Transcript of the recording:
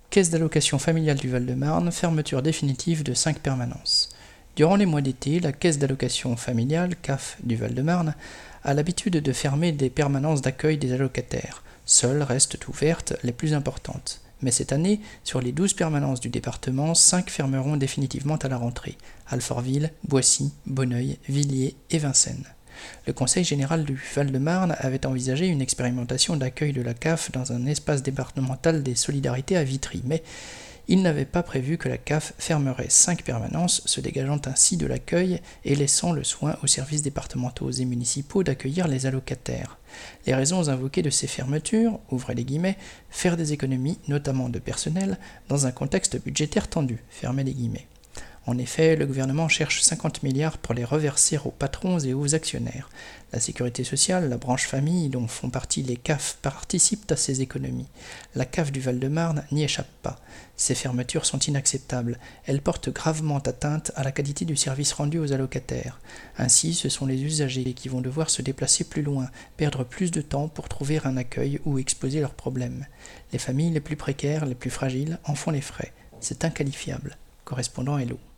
Caisse d'allocation familiale du Val-de-Marne, fermeture définitive de 5 permanences. Durant les mois d'été, la Caisse d'allocation familiale, CAF du Val-de-Marne, a l'habitude de fermer des permanences d'accueil des allocataires. Seules restent ouvertes les plus importantes. Mais cette année, sur les 12 permanences du département, 5 fermeront définitivement à la rentrée. Alfortville, Boissy, Bonneuil, Villiers et Vincennes. Le Conseil général du Val-de-Marne avait envisagé une expérimentation d'accueil de la CAF dans un espace départemental des solidarités à Vitry, mais il n'avait pas prévu que la CAF fermerait 5 permanences, se dégageant ainsi de l'accueil et laissant le soin aux services départementaux et municipaux d'accueillir les allocataires. Les raisons invoquées de ces fermetures, ouvrez les guillemets, faire des économies, notamment de personnel, dans un contexte budgétaire tendu, fermez les guillemets. En effet, le gouvernement cherche 50 milliards pour les reverser aux patrons et aux actionnaires. La sécurité sociale, la branche famille dont font partie les CAF participent à ces économies. La CAF du Val-de-Marne n'y échappe pas. Ces fermetures sont inacceptables. Elles portent gravement atteinte à la qualité du service rendu aux allocataires. Ainsi, ce sont les usagers qui vont devoir se déplacer plus loin, perdre plus de temps pour trouver un accueil ou exposer leurs problèmes. Les familles les plus précaires, les plus fragiles, en font les frais. C'est inqualifiable. Correspondant Hello.